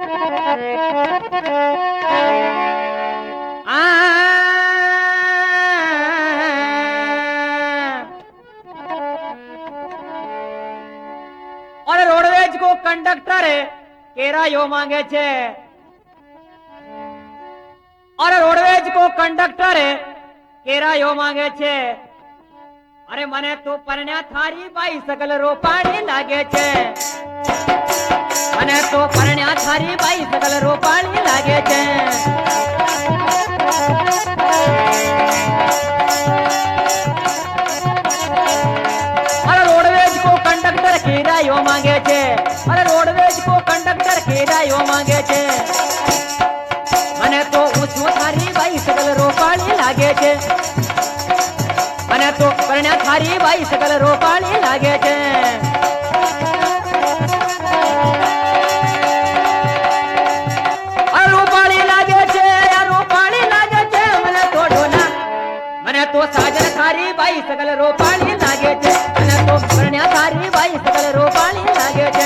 और रोडवेज को कंडक्टर केरा यो मांगे छे। और रोडवेज को कंडक्टर केरा यो मांगे छे। अरे मने तो परण्या थारी बाई सकल रो पानी लागे छे। मने तो परण्या थारी बाई सकल रो पानी लागे छे। अरे रोडवेज को कंडक्टर केरा यो मांगे छे। अरे रोडवेज को कंडक्टर केरा यो मांगे छे। मने तो ऊंचो थारी बाई सकल रो पानी लागे छे। मने तो परण्या थारी बाई सकल रो पानी लागे छे। अरे रूपाणी लागे छे, रूपाणी लागे छे। मने तो ढोला, मने तो साजन थारी बाई सकल रो पानी लागे छे। मने तो परण्या थारी बाई सकल रो पानी लागे छे।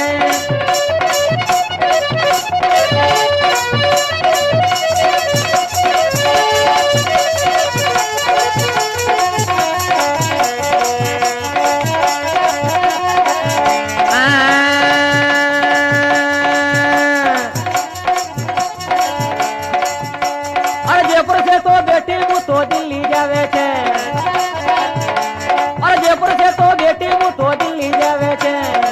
जयपुर से तो बेटी मु तो दिल्ली जावे छे। और जयपुर से तो बेटी मु तो दिल्ली जावे छे।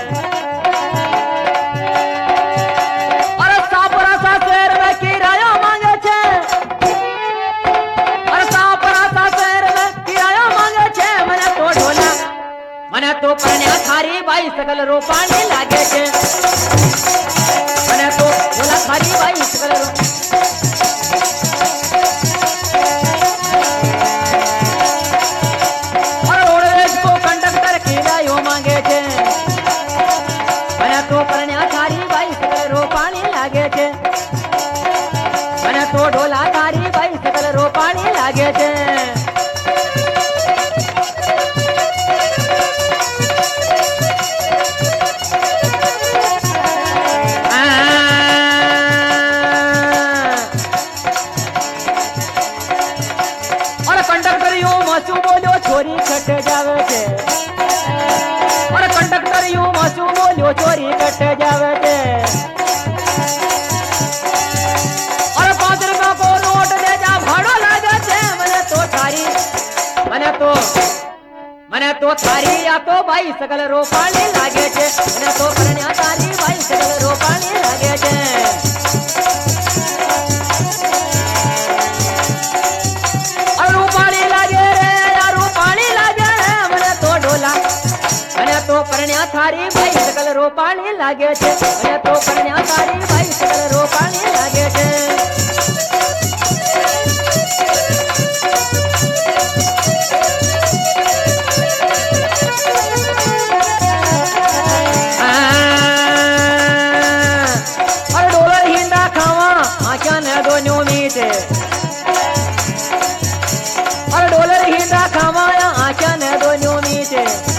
और सापरा सा शहर में किराया मांगे छे। और सापरा सा शहर में किराया मांगे छे। मने तो ढोला, मने तो परण्या थारी बाई सकल रो पानी लागे छे। मने तो ढोला थारी बाई सकल रो। मने तो ढोला थारी बाई सकल रो पानी लागे छे। और कंडक्टर यूं मचू बोलो छोरी कट जावे छे। और कंडक्टर यूं मचू बोलो छोरी कट जावे छे। मने तो थारी या तो बाई सकल रो पानी लागे छे। मने तो परण्या थारी बाई सकल रो पानी लागे छे। और रूपाणी लागे रे या रूपाणी लागे रे। मने तो ढोला, मने तो परण्या थारी बाई सकल रो पानी लागे छे। मने तो परण्या थारी बाई सकल रो पानी लागे छे। और डॉलर हिंदा खावाया आचा ने दोनों मीठे।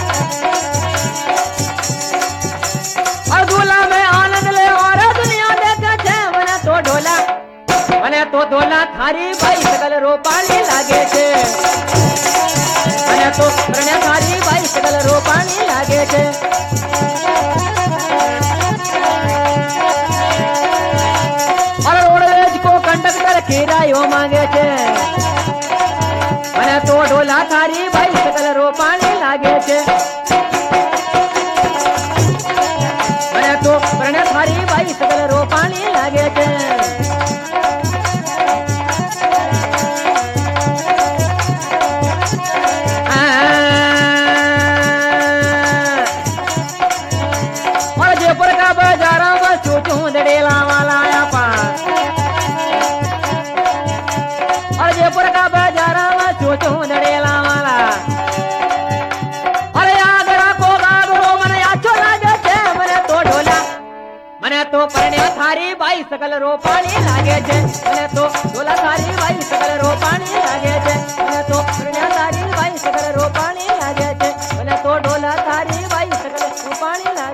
और दूल्हा में आनंद ले और दुनिया देखे छे। मने तो ढोला, मने तो ढोला थारी बाई सकल रो पानी लागे छे। मने तो परण्या थारी बाई सकल रो पानी लागे छे। और रोडवेज को कंडक्टर केरा यो मांगे छे। मने तो ढोला थारी बाई सकल रो पानी लागे छे। मने तो परण्या थारी बाई सकल रो पानी लागे छे। और जयपुर का बाजारा में चूचू दड़ेला वाला पास। और जयपुर का बाजारा में चूचू दड़ेला वाला। अरे आगरा को गागरो मने आछो लागे छे। मने तो ढोला, मने तो परण्या थारी बाई सकल रो पानी लागे छे। मने तो ढोला थारी बाई सकल रो पानी लागे छे। मने तो परण्या थारी बाई सकल रो पानी लागे छे। मने तो ढोला थारी बाई सकल रो पानी लागे छे।